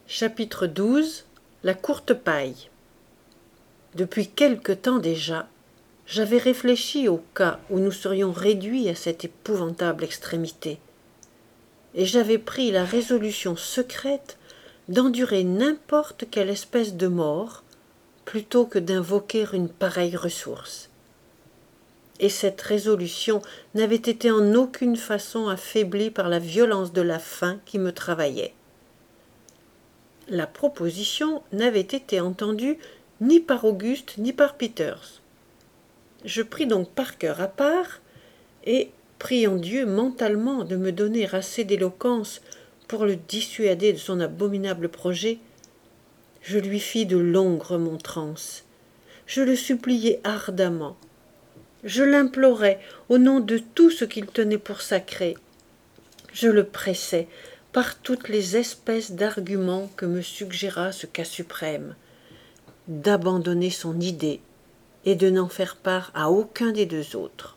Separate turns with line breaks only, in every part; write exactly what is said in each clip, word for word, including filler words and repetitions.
Chapitre douze. La courte paille. Depuis quelque temps déjà, j'avais réfléchi au cas où nous serions réduits à cette épouvantable extrémité, et j'avais pris la résolution secrète d'endurer n'importe quelle espèce de mort plutôt que d'invoquer une pareille ressource. Et cette résolution n'avait été en aucune façon affaiblie par la violence de la faim qui me travaillait. La proposition n'avait été entendue ni par Auguste ni par Peters. Je pris donc Parker à part et, priant Dieu mentalement de me donner assez d'éloquence pour le dissuader de son abominable projet, je lui fis de longues remontrances. Je le suppliai ardemment. Je l'implorai au nom de tout ce qu'il tenait pour sacré. Je le pressai par toutes les espèces d'arguments que me suggéra ce cas suprême, d'abandonner son idée et de n'en faire part à aucun des deux autres.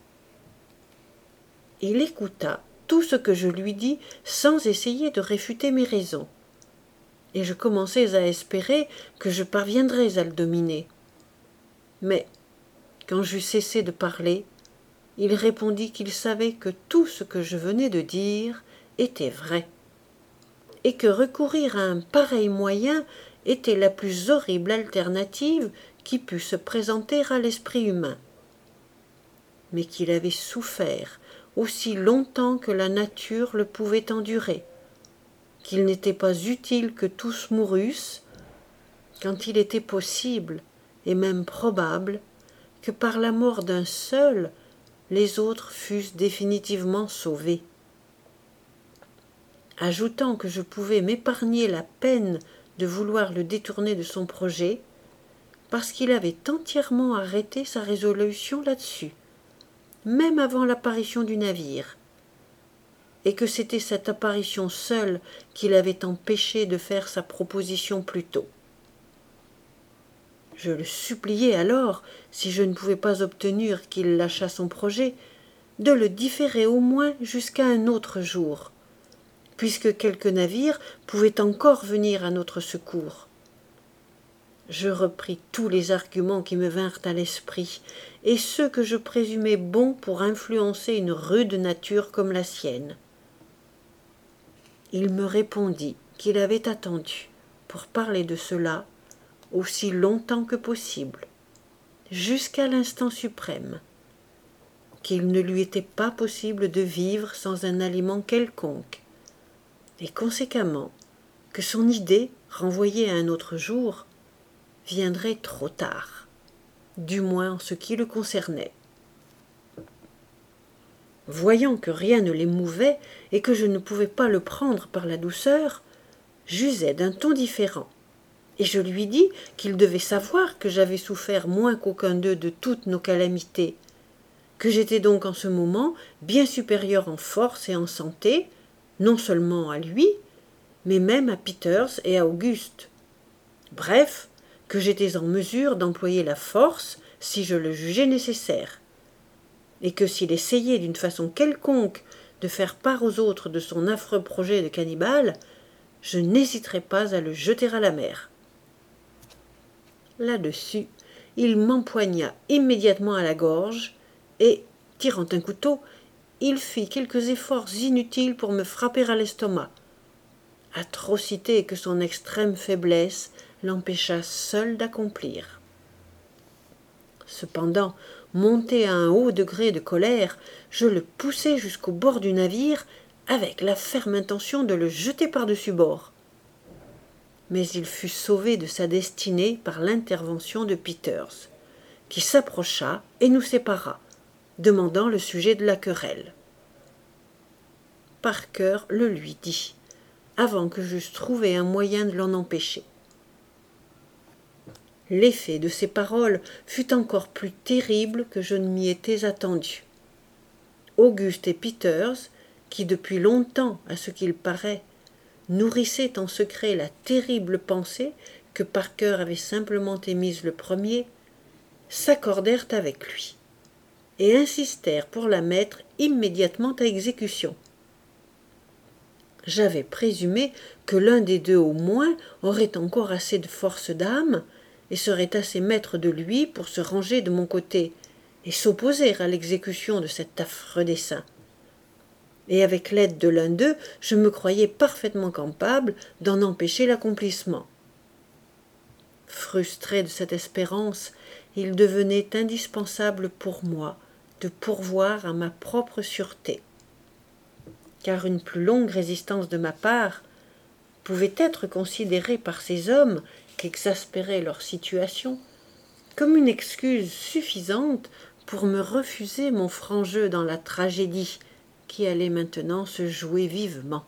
Il écouta tout ce que je lui dis sans essayer de réfuter mes raisons, et je commençais à espérer que je parviendrais à le dominer. Mais, quand j'eus cessé de parler, il répondit qu'il savait que tout ce que je venais de dire était vrai, et que recourir à un pareil moyen était la plus horrible alternative qui pût se présenter à l'esprit humain, mais qu'il avait souffert aussi longtemps que la nature le pouvait endurer, qu'il n'était pas utile que tous mourussent, quand il était possible, et même probable, que par la mort d'un seul, les autres fussent définitivement sauvés. Ajoutant que je pouvais m'épargner la peine de vouloir le détourner de son projet, parce qu'il avait entièrement arrêté sa résolution là-dessus, même avant l'apparition du navire, et que c'était cette apparition seule qui l'avait empêché de faire sa proposition plus tôt. Je le suppliai alors, si je ne pouvais pas obtenir qu'il lâchât son projet, de le différer au moins jusqu'à un autre jour, puisque quelques navires pouvaient encore venir à notre secours. Je repris tous les arguments qui me vinrent à l'esprit, et ceux que je présumais bons pour influencer une rude nature comme la sienne. Il me répondit qu'il avait attendu, pour parler de cela, aussi longtemps que possible, jusqu'à l'instant suprême, qu'il ne lui était pas possible de vivre sans un aliment quelconque, et conséquemment que son idée, renvoyée à un autre jour, viendrait trop tard, du moins en ce qui le concernait. Voyant que rien ne l'émouvait et que je ne pouvais pas le prendre par la douceur, j'usai d'un ton différent, et je lui dis qu'il devait savoir que j'avais souffert moins qu'aucun d'eux de toutes nos calamités, que j'étais donc en ce moment bien supérieur en force et en santé, non seulement à lui, mais même à Peters et à Auguste. Bref, que j'étais en mesure d'employer la force si je le jugeais nécessaire, et que s'il essayait d'une façon quelconque de faire part aux autres de son affreux projet de cannibale, je n'hésiterais pas à le jeter à la mer. Là-dessus, il m'empoigna immédiatement à la gorge, et, tirant un couteau, il fit quelques efforts inutiles pour me frapper à l'estomac, atrocité que son extrême faiblesse l'empêcha seul d'accomplir. Cependant, monté à un haut degré de colère, je le poussai jusqu'au bord du navire avec la ferme intention de le jeter par-dessus bord. Mais il fut sauvé de sa destinée par l'intervention de Peters, qui s'approcha et nous sépara, demandant le sujet de la querelle. Parker le lui dit, avant que j'eusse trouvé un moyen de l'en empêcher. L'effet de ces paroles fut encore plus terrible que je ne m'y étais attendu. Auguste et Peters, qui depuis longtemps, à ce qu'il paraît, nourrissaient en secret la terrible pensée que Parker avait simplement émise le premier, s'accordèrent avec lui, et insistèrent pour la mettre immédiatement à exécution. J'avais présumé que l'un des deux au moins aurait encore assez de force d'âme et serait assez maître de lui pour se ranger de mon côté et s'opposer à l'exécution de cet affreux dessein. Et avec l'aide de l'un d'eux, je me croyais parfaitement capable d'en empêcher l'accomplissement. Frustré de cette espérance, il devenait indispensable pour moi de pourvoir à ma propre sûreté, car une plus longue résistance de ma part pouvait être considérée par ces hommes qu'exaspérait leur situation comme une excuse suffisante pour me refuser mon franc jeu dans la tragédie qui allait maintenant se jouer vivement.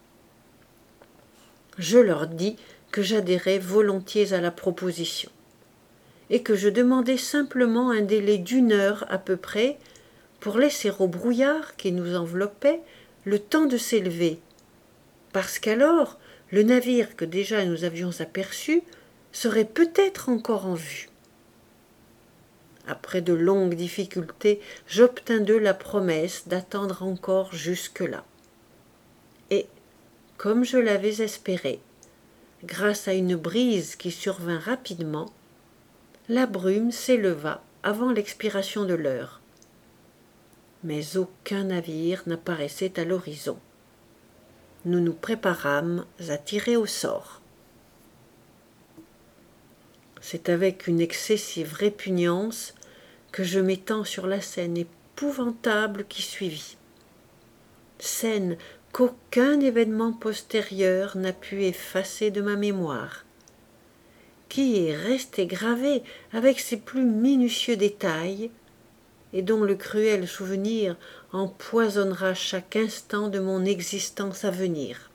Je leur dis que j'adhérais volontiers à la proposition, et que je demandais simplement un délai d'une heure à peu près pour laisser au brouillard qui nous enveloppait le temps de s'élever, parce qu'alors le navire que déjà nous avions aperçu serait peut-être encore en vue. Après de longues difficultés, j'obtins d'eux la promesse d'attendre encore jusque-là. Et, comme je l'avais espéré, grâce à une brise qui survint rapidement, la brume s'éleva avant l'expiration de l'heure. Mais aucun navire n'apparaissait à l'horizon. Nous nous préparâmes à tirer au sort. C'est avec une excessive répugnance que je m'étends sur la scène épouvantable qui suivit. Scène qu'aucun événement postérieur n'a pu effacer de ma mémoire, qui est restée gravée avec ses plus minutieux détails, et dont le cruel souvenir empoisonnera chaque instant de mon existence à venir.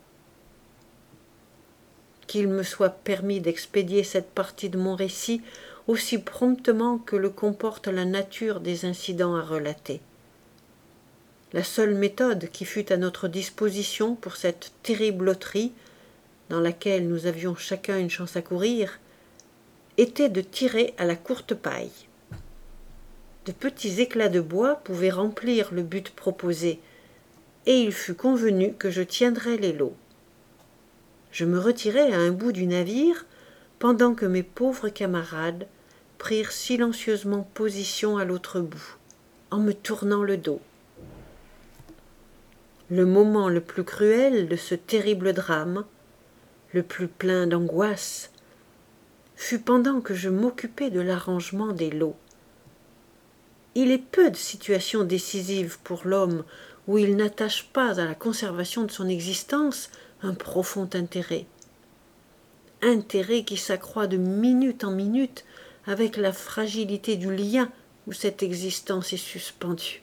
Qu'il me soit permis d'expédier cette partie de mon récit aussi promptement que le comporte la nature des incidents à relater. La seule méthode qui fût à notre disposition pour cette terrible loterie, dans laquelle nous avions chacun une chance à courir, était de tirer à la courte paille. De petits éclats de bois pouvaient remplir le but proposé, et il fut convenu que je tiendrais les lots. Je me retirai à un bout du navire, pendant que mes pauvres camarades prirent silencieusement position à l'autre bout, en me tournant le dos. Le moment le plus cruel de ce terrible drame, le plus plein d'angoisse, fut pendant que je m'occupais de l'arrangement des lots. Il est peu de situations décisives pour l'homme où il n'attache pas à la conservation de son existence un profond intérêt. Intérêt qui s'accroît de minute en minute avec la fragilité du lien où cette existence est suspendue.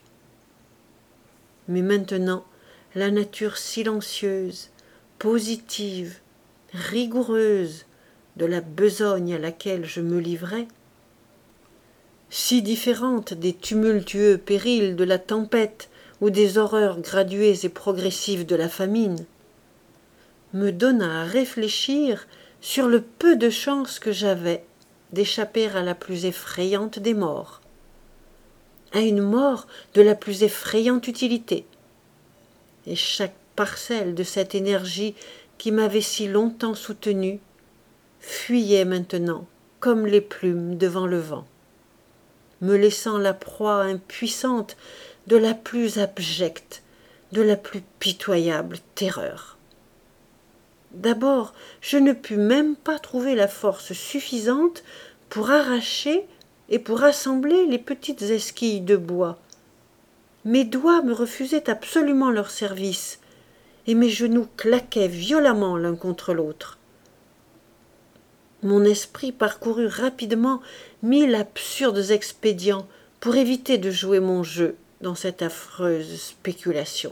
Mais maintenant, la nature silencieuse, positive, rigoureuse de la besogne à laquelle je me livrais, si différente des tumultueux périls de la tempête ou des horreurs graduées et progressives de la famine, me donna à réfléchir sur le peu de chance que j'avais d'échapper à la plus effrayante des morts, à une mort de la plus effrayante utilité. Et chaque parcelle de cette énergie qui m'avait si longtemps soutenu fuyait maintenant comme les plumes devant le vent, me laissant la proie impuissante de la plus abjecte, de la plus pitoyable terreur. D'abord, je ne pus même pas trouver la force suffisante pour arracher et pour assembler les petites esquilles de bois. Mes doigts me refusaient absolument leur service, et mes genoux claquaient violemment l'un contre l'autre. Mon esprit parcourut rapidement mille absurdes expédients pour éviter de jouer mon jeu dans cette affreuse spéculation.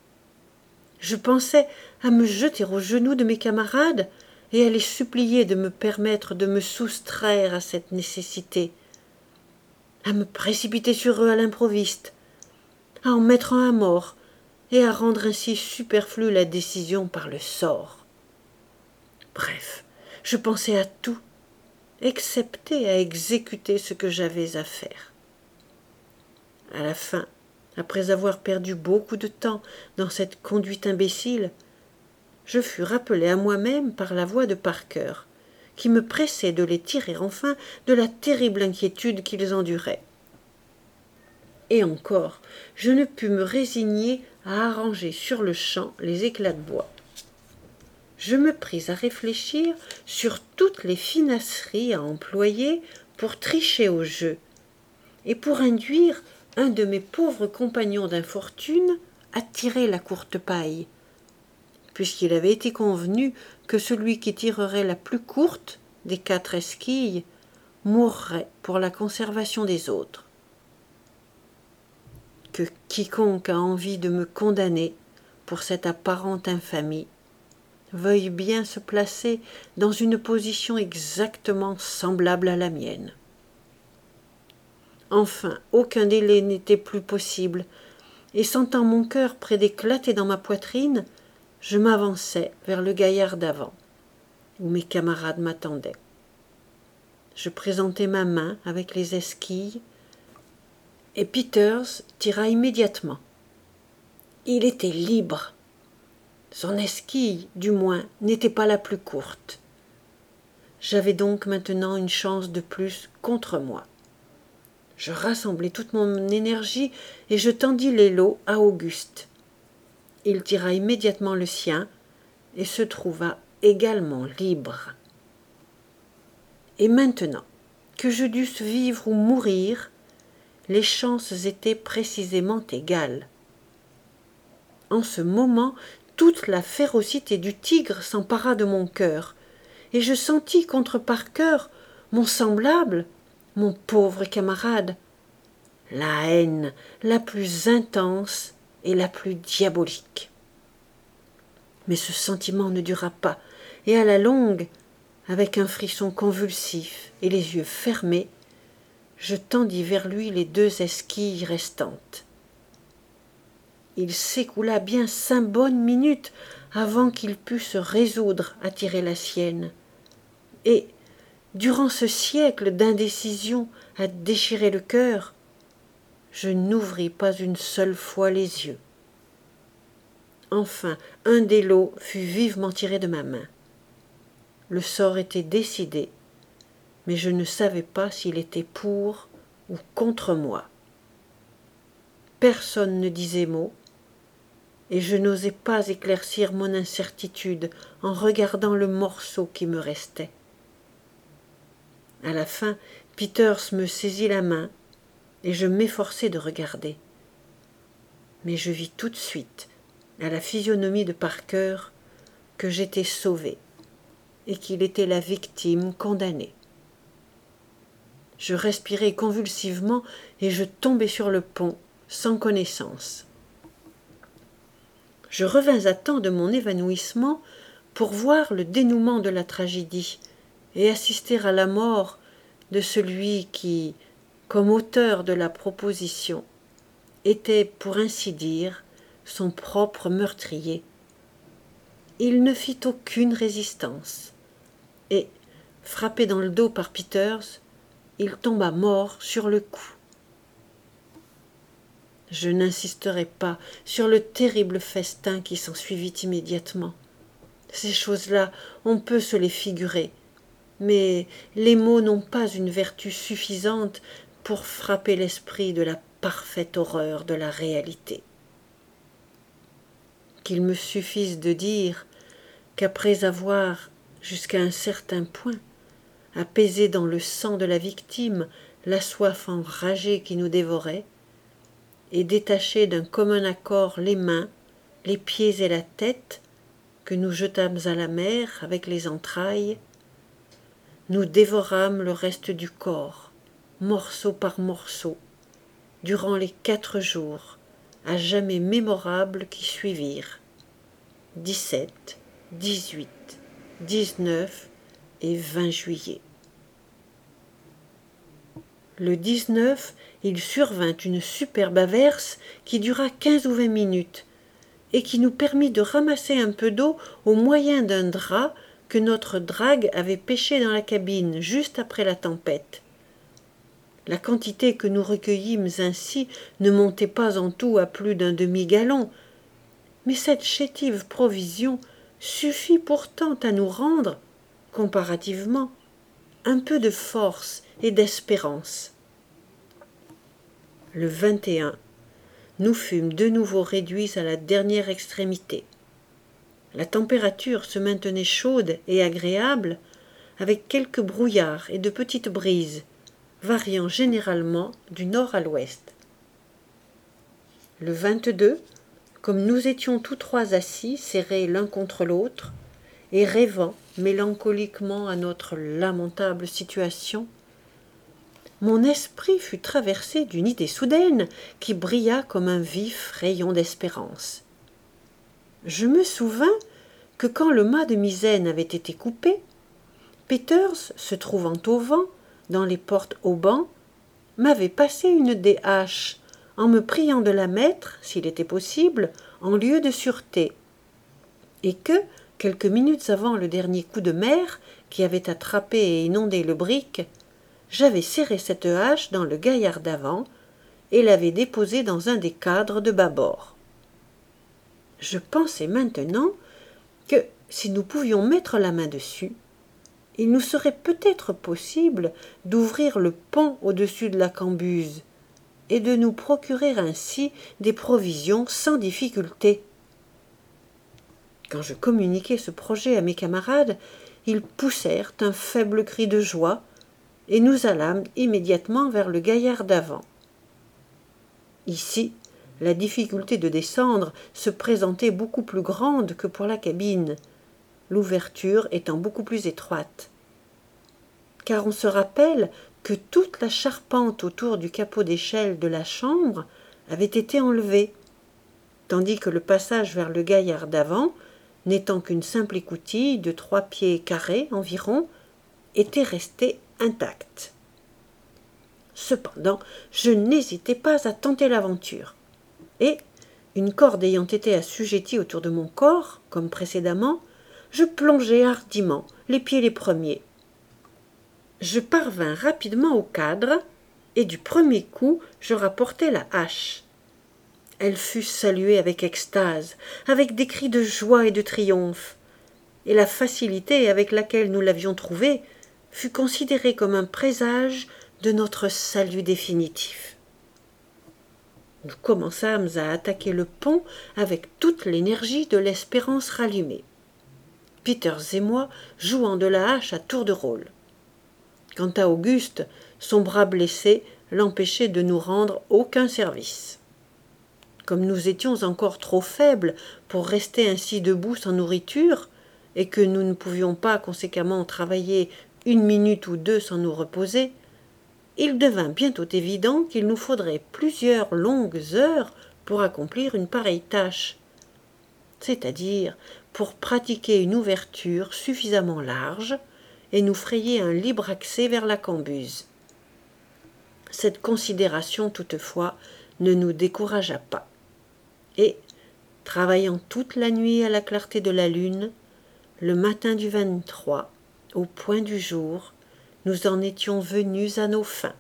Je pensais à me jeter aux genoux de mes camarades et à les supplier de me permettre de me soustraire à cette nécessité, à me précipiter sur eux à l'improviste, à en mettre un à mort et à rendre ainsi superflue la décision par le sort. Bref, je pensais à tout, excepté à exécuter ce que j'avais à faire. À la fin, après avoir perdu beaucoup de temps dans cette conduite imbécile, je fus rappelé à moi-même par la voix de Parker, qui me pressait de les tirer enfin de la terrible inquiétude qu'ils enduraient. Et encore, je ne pus me résigner à arranger sur le champ les éclats de bois. Je me pris à réfléchir sur toutes les finasseries à employer pour tricher au jeu, et pour induire un de mes pauvres compagnons d'infortune à tirer la courte paille, puisqu'il avait été convenu que celui qui tirerait la plus courte des quatre esquilles mourrait pour la conservation des autres. Que quiconque a envie de me condamner pour cette apparente infamie veuille bien se placer dans une position exactement semblable à la mienne. Enfin, aucun délai n'était plus possible, et sentant mon cœur près d'éclater dans ma poitrine, je m'avançai vers le gaillard d'avant, où mes camarades m'attendaient. Je présentai ma main avec les esquilles, et Peters tira immédiatement. Il était libre. Son esquille, du moins, n'était pas la plus courte. J'avais donc maintenant une chance de plus contre moi. Je rassemblai toute mon énergie et je tendis l'élau à Auguste. Il tira immédiatement le sien et se trouva également libre. Et maintenant, que je dusse vivre ou mourir, les chances étaient précisément égales. En ce moment, toute la férocité du tigre s'empara de mon cœur, et je sentis contre Parker, mon semblable, mon pauvre camarade, la haine la plus intense et la plus diabolique. Mais ce sentiment ne dura pas, et à la longue, avec un frisson convulsif et les yeux fermés, je tendis vers lui les deux esquilles restantes. Il s'écoula bien cinq bonnes minutes avant qu'il pût se résoudre à tirer la sienne. Et, durant ce siècle d'indécision à déchirer le cœur, je n'ouvris pas une seule fois les yeux. Enfin, un des lots fut vivement tiré de ma main. Le sort était décidé, mais je ne savais pas s'il était pour ou contre moi. Personne ne disait mot, et je n'osais pas éclaircir mon incertitude en regardant le morceau qui me restait. À la fin, Peters me saisit la main, et je m'efforçai de regarder. Mais je vis tout de suite, à la physionomie de Parker, que j'étais sauvé, et qu'il était la victime condamnée. Je respirai convulsivement, et je tombai sur le pont, sans connaissance. Je revins à temps de mon évanouissement pour voir le dénouement de la tragédie et assister à la mort de celui qui, comme auteur de la proposition, était, pour ainsi dire, son propre meurtrier. Il ne fit aucune résistance, et, frappé dans le dos par Peters, il tomba mort sur le coup. Je n'insisterai pas sur le terrible festin qui s'ensuivit immédiatement. Ces choses-là, on peut se les figurer, mais les mots n'ont pas une vertu suffisante pour frapper l'esprit de la parfaite horreur de la réalité. Qu'il me suffise de dire qu'après avoir, jusqu'à un certain point, apaisé dans le sang de la victime la soif enragée qui nous dévorait, et détaché d'un commun accord les mains, les pieds et la tête, que nous jetâmes à la mer avec les entrailles, nous dévorâmes le reste du corps, morceau par morceau, durant les quatre jours, à jamais mémorables qui suivirent, dix-sept, dix-huit, dix-neuf et vingt juillet. Le dix-neuf, il survint une superbe averse qui dura quinze ou vingt minutes, et qui nous permit de ramasser un peu d'eau au moyen d'un drap que notre drague avait pêché dans la cabine juste après la tempête. La quantité que nous recueillîmes ainsi ne montait pas en tout à plus d'un demi-gallon, mais cette chétive provision suffit pourtant à nous rendre, comparativement, un peu de force et d'espérance. Le vingt et un, nous fûmes de nouveau réduits à la dernière extrémité. La température se maintenait chaude et agréable, avec quelques brouillards et de petites brises, variant généralement du nord à l'ouest. Le vingt-deux, comme nous étions tous trois assis, serrés l'un contre l'autre, et rêvant mélancoliquement à notre lamentable situation, mon esprit fut traversé d'une idée soudaine qui brilla comme un vif rayon d'espérance. Je me souvins que quand le mât de misaine avait été coupé, Peters, se trouvant au vent, dans les portes haubans, m'avait passé une des haches, en me priant de la mettre, s'il était possible, en lieu de sûreté, et que, quelques minutes avant le dernier coup de mer, qui avait attrapé et inondé le brick, j'avais serré cette hache dans le gaillard d'avant et l'avais déposée dans un des cadres de bâbord. Je pensais maintenant que, si nous pouvions mettre la main dessus, il nous serait peut-être possible d'ouvrir le pont au-dessus de la cambuse et de nous procurer ainsi des provisions sans difficulté. Quand je communiquai ce projet à mes camarades, ils poussèrent un faible cri de joie et nous allâmes immédiatement vers le gaillard d'avant. Ici, la difficulté de descendre se présentait beaucoup plus grande que pour la cabine, l'ouverture étant beaucoup plus étroite. Car on se rappelle que toute la charpente autour du capot d'échelle de la chambre avait été enlevée, tandis que le passage vers le gaillard d'avant, n'étant qu'une simple écoutille de trois pieds carrés environ, était resté intact. Cependant, je n'hésitai pas à tenter l'aventure, et, une corde ayant été assujettie autour de mon corps, comme précédemment, je plongeai hardiment, les pieds les premiers. Je parvins rapidement au cadre, et du premier coup je rapportai la hache. Elle fut saluée avec extase, avec des cris de joie et de triomphe, et la facilité avec laquelle nous l'avions trouvée fut considérée comme un présage de notre salut définitif. Nous commençâmes à attaquer le pont avec toute l'énergie de l'espérance rallumée, Peters et moi jouant de la hache à tour de rôle. Quant à Auguste, son bras blessé l'empêchait de nous rendre aucun service. Comme nous étions encore trop faibles pour rester ainsi debout sans nourriture, et que nous ne pouvions pas conséquemment travailler une minute ou deux sans nous reposer, il devint bientôt évident qu'il nous faudrait plusieurs longues heures pour accomplir une pareille tâche, c'est-à-dire pour pratiquer une ouverture suffisamment large et nous frayer un libre accès vers la cambuse. Cette considération, toutefois, ne nous découragea pas, et, travaillant toute la nuit à la clarté de la lune, le matin du vingt-trois, au point du jour, nous en étions venus à nos fins.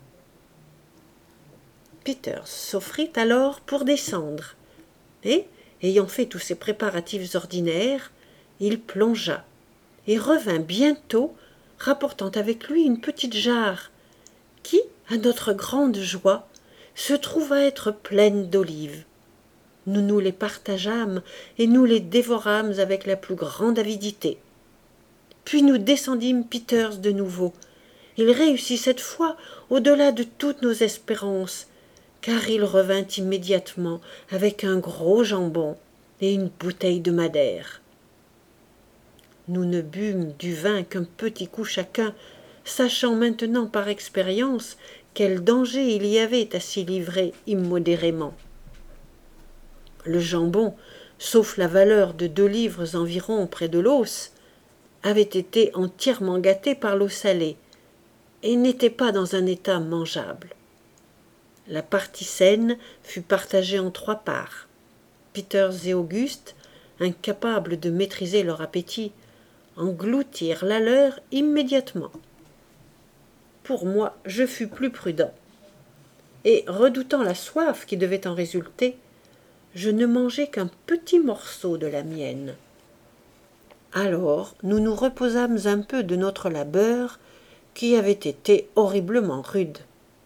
Peters s'offrit alors pour descendre, et, ayant fait tous ses préparatifs ordinaires, il plongea, et revint bientôt, rapportant avec lui une petite jarre, qui, à notre grande joie, se trouva être pleine d'olives. Nous nous les partageâmes et nous les dévorâmes avec la plus grande avidité. Puis nous descendîmes Peters de nouveau. Il réussit cette fois au-delà de toutes nos espérances, car il revint immédiatement avec un gros jambon et une bouteille de madère. Nous ne bûmes du vin qu'un petit coup chacun, sachant maintenant par expérience quel danger il y avait à s'y livrer immodérément. Le jambon, sauf la valeur de deux livres environ près de l'os, avait été entièrement gâté par l'eau salée, et n'était pas dans un état mangeable. La partie saine fut partagée en trois parts. Peters et Auguste, incapables de maîtriser leur appétit, engloutirent la leur immédiatement. Pour moi, je fus plus prudent, et, redoutant la soif qui devait en résulter, je ne mangeai qu'un petit morceau de la mienne. Alors nous nous reposâmes un peu de notre labeur, qui avait été horriblement rude.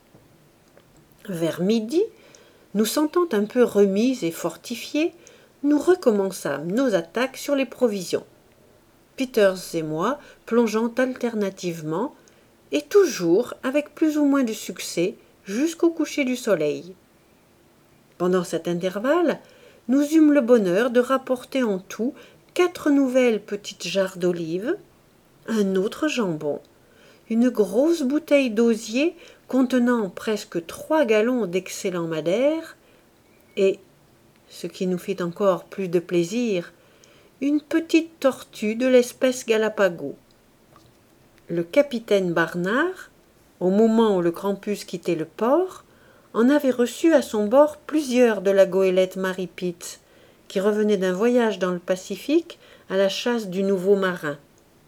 Vers midi, nous sentant un peu remis et fortifiés, nous recommençâmes nos attaques sur les provisions. Peters et moi plongeant alternativement, et toujours avec plus ou moins de succès, jusqu'au coucher du soleil. Pendant cet intervalle, nous eûmes le bonheur de rapporter en tout quatre nouvelles petites jarres d'olives, un autre jambon, une grosse bouteille d'osier contenant presque trois gallons d'excellent madère, et, ce qui nous fit encore plus de plaisir, une petite tortue de l'espèce Galapagos. Le capitaine Barnard, au moment où le Krampus quittait le port, en avait reçu à son bord plusieurs de la goélette Mary Pitts, qui revenait d'un voyage dans le Pacifique à la chasse du nouveau marin.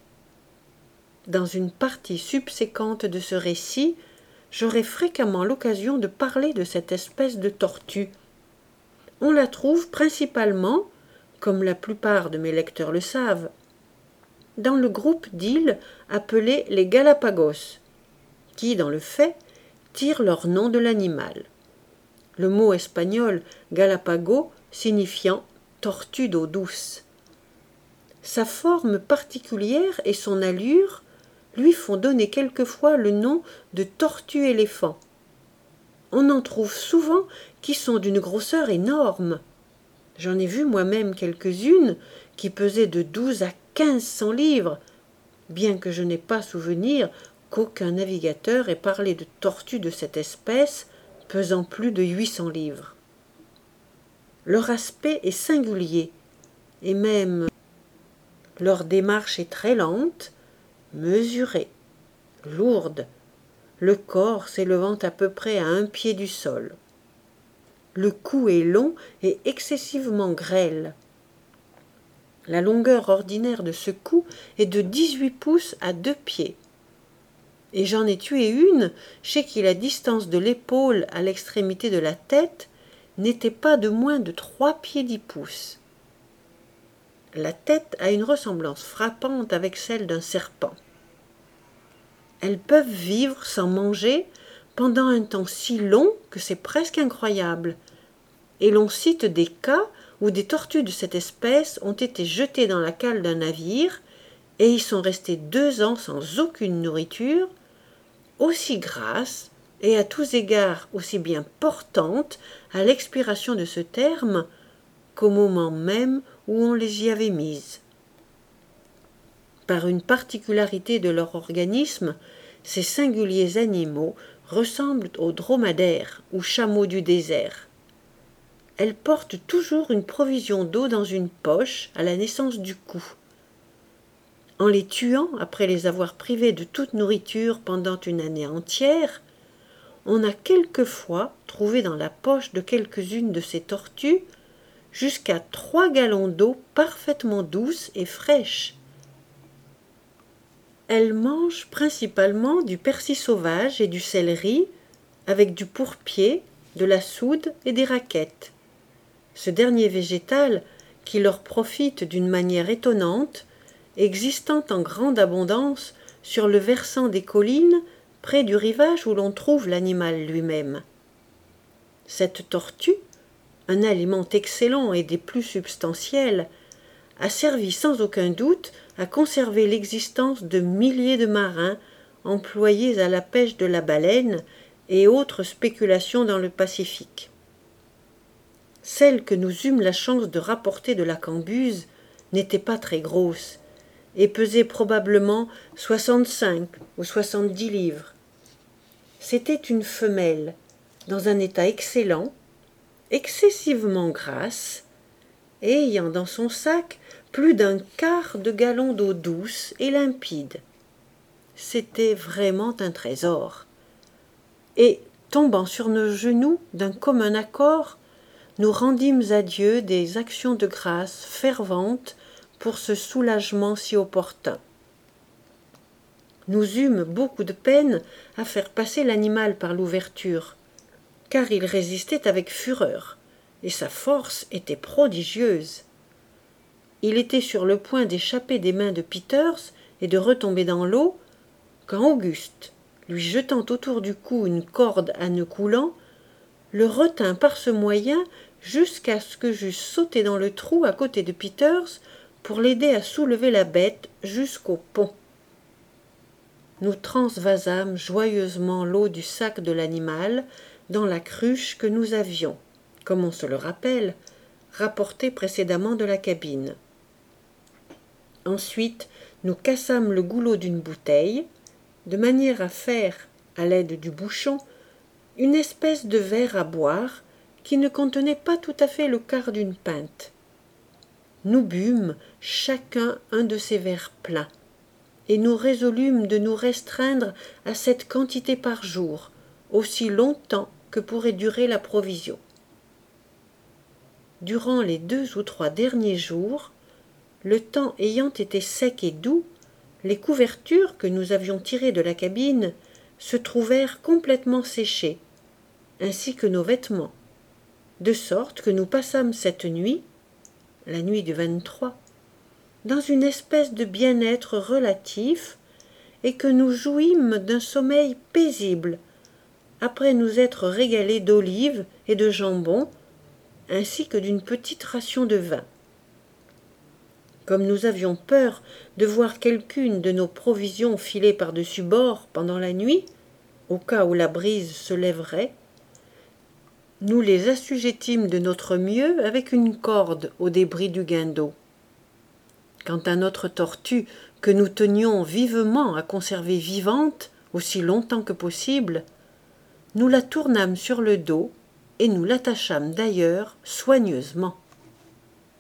Dans une partie subséquente de ce récit, j'aurai fréquemment l'occasion de parler de cette espèce de tortue. On la trouve principalement, comme la plupart de mes lecteurs le savent, dans le groupe d'îles appelées les Galapagos, qui, dans le fait, tirent leur nom de l'animal. Le mot espagnol Galapago signifiant tortue d'eau douce. Sa forme particulière et son allure lui font donner quelquefois le nom de tortue éléphant. On en trouve souvent qui sont d'une grosseur énorme. J'en ai vu moi-même quelques-unes qui pesaient de douze à quinze cents livres, bien que je n'ai pas souvenir qu'aucun navigateur ait parlé de tortues de cette espèce pesant plus de huit cents livres. Leur aspect est singulier, et même leur démarche est très lente, mesurée, lourde, le corps s'élevant à peu près à un pied du sol. Le cou est long et excessivement grêle. La longueur ordinaire de ce cou est de dix-huit pouces à deux pieds. Et j'en ai tué une chez qui la distance de l'épaule à l'extrémité de la tête n'était pas de moins de trois pieds dix pouces. La tête a une ressemblance frappante avec celle d'un serpent. Elles peuvent vivre sans manger pendant un temps si long que c'est presque incroyable, et l'on cite des cas où des tortues de cette espèce ont été jetées dans la cale d'un navire et y sont restées deux ans sans aucune nourriture, aussi grasses et à tous égards aussi bien portantes à l'expiration de ce terme qu'au moment même où on les y avait mises. Par une particularité de leur organisme, ces singuliers animaux ressemblent aux dromadaires ou chameaux du désert. Elles portent toujours une provision d'eau dans une poche à la naissance du cou. En les tuant après les avoir privées de toute nourriture pendant une année entière, on a quelquefois trouvé dans la poche de quelques-unes de ces tortues jusqu'à trois gallons d'eau parfaitement douce et fraîche. Elles mangent principalement du persil sauvage et du céleri, avec du pourpier, de la soude et des raquettes. Ce dernier végétal, qui leur profite d'une manière étonnante, existant en grande abondance sur le versant des collines près du rivage où l'on trouve l'animal lui-même. Cette tortue, un aliment excellent et des plus substantiels, a servi sans aucun doute à conserver l'existence de milliers de marins employés à la pêche de la baleine et autres spéculations dans le Pacifique. Celle que nous eûmes la chance de rapporter de la Cambuse n'était pas très grosse et pesait probablement soixante-cinq ou soixante-dix livres. C'était une femelle, dans un état excellent, excessivement grasse, et ayant dans son sac plus d'un quart de gallon d'eau douce et limpide. C'était vraiment un trésor. Et, tombant sur nos genoux d'un commun accord, nous rendîmes à Dieu des actions de grâce ferventes pour ce soulagement si opportun. Nous eûmes beaucoup de peine à faire passer l'animal par l'ouverture, car il résistait avec fureur, et sa force était prodigieuse. Il était sur le point d'échapper des mains de Peters et de retomber dans l'eau, quand Auguste, lui jetant autour du cou une corde à nœud coulant, le retint par ce moyen jusqu'à ce que j'eusse sauté dans le trou à côté de Peters pour l'aider à soulever la bête jusqu'au pont. Nous transvasâmes joyeusement l'eau du sac de l'animal dans la cruche que nous avions, comme on se le rappelle, rapportée précédemment de la cabine. Ensuite, nous cassâmes le goulot d'une bouteille, de manière à faire, à l'aide du bouchon, une espèce de verre à boire qui ne contenait pas tout à fait le quart d'une pinte. Nous bûmes chacun un de ces verres pleins, et nous résolûmes de nous restreindre à cette quantité par jour, aussi longtemps que pourrait durer la provision. Durant les deux ou trois derniers jours, le temps ayant été sec et doux, les couvertures que nous avions tirées de la cabine se trouvèrent complètement séchées, ainsi que nos vêtements, de sorte que nous passâmes cette nuit, la nuit du vingt-trois, dans une espèce de bien-être relatif, et que nous jouîmes d'un sommeil paisible, après nous être régalés d'olives et de jambon, ainsi que d'une petite ration de vin. Comme nous avions peur de voir quelqu'une de nos provisions filer par-dessus bord pendant la nuit, au cas où la brise se lèverait, nous les assujettîmes de notre mieux avec une corde au débris du guindeau. Quant à notre tortue, que nous tenions vivement à conserver vivante aussi longtemps que possible, nous la tournâmes sur le dos et nous l'attachâmes d'ailleurs soigneusement.